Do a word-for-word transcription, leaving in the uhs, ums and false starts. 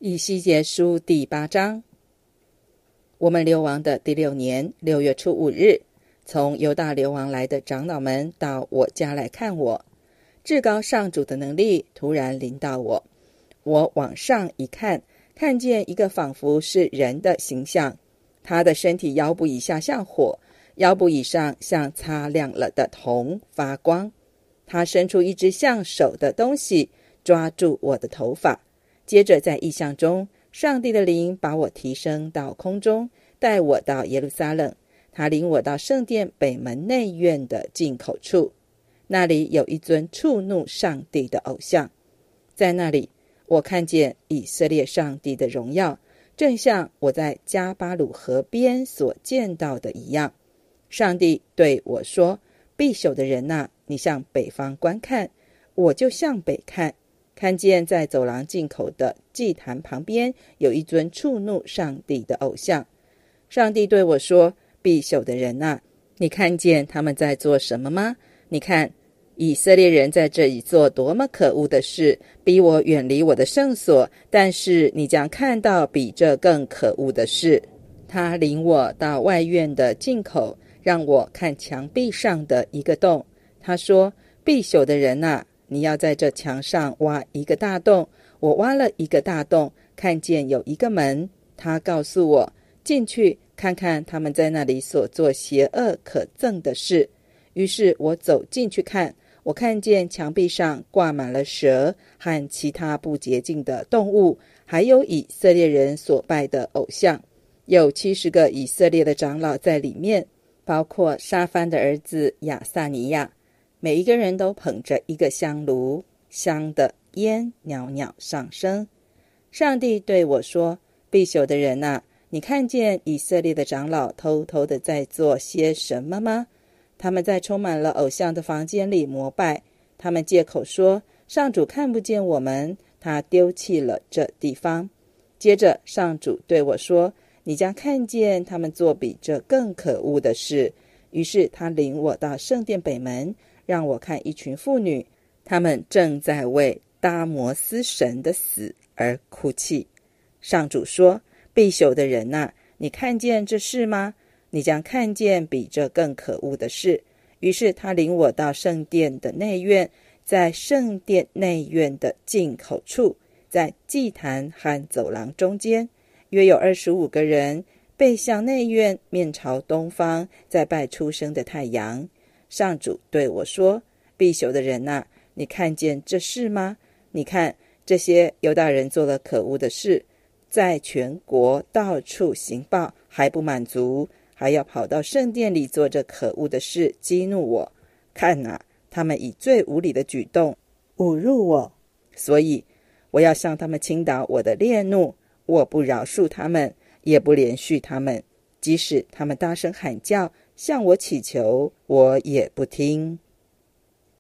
以西结书第八章。我们流亡的第六年六月初五日，从犹大流亡来的长老们到我家来看我。至高上主的能力突然临到我，我往上一看，看见一个仿佛是人的形象，他的身体腰部以下像火，腰部以上像擦亮了的铜发光。他伸出一只像手的东西，抓住我的头发。接着在异象中，上帝的灵把我提升到空中，带我到耶路撒冷。他领我到圣殿北门内院的进口处，那里有一尊触怒上帝的偶像。在那里，我看见以色列上帝的荣耀，正像我在加巴鲁河边所见到的一样。上帝对我说：必朽的人啊，你向北方观看。我就向北看，看见在走廊进口的祭坛旁边有一尊触怒上帝的偶像。上帝对我说：必朽的人啊，你看见他们在做什么吗？你看，以色列人在这里做多么可恶的事，逼我远离我的圣所。但是你将看到比这更可恶的事。他领我到外院的进口，让我看墙壁上的一个洞。他说：必朽的人啊，你要在这墙上挖一个大洞。我挖了一个大洞，看见有一个门。他告诉我，进去看看他们在那里所做邪恶可憎的事。于是我走进去看，我看见墙壁上挂满了蛇和其他不洁净的动物，还有以色列人所拜的偶像。有七十个以色列的长老在里面，包括沙番的儿子亚撒尼亚。每一个人都捧着一个香炉，香的烟袅袅上升。上帝对我说：必朽的人啊，你看见以色列的长老偷偷的在做些什么吗？他们在充满了偶像的房间里膜拜。他们借口说，上主看不见我们，他丢弃了这地方。接着上主对我说：你将看见他们做比这更可恶的事。于是他领我到圣殿北门，让我看一群妇女，她们正在为大摩斯神的死而哭泣。上主说：必朽的人啊，你看见这事吗？你将看见比这更可恶的事。于是他领我到圣殿的内院，在圣殿内院的进口处，在祭坛和走廊中间，约有二十五个人，背向内院，面朝东方，在拜初升的太阳。上主对我说：必朽的人啊，你看见这事吗？你看，这些犹大人做了可恶的事，在全国到处行报，还不满足，还要跑到圣殿里做这可恶的事，激怒我。看啊，他们以最无理的举动侮辱我，所以我要向他们倾倒我的烈怒。我不饶恕他们，也不怜恤他们，即使他们大声喊叫，向我祈求，我也不听。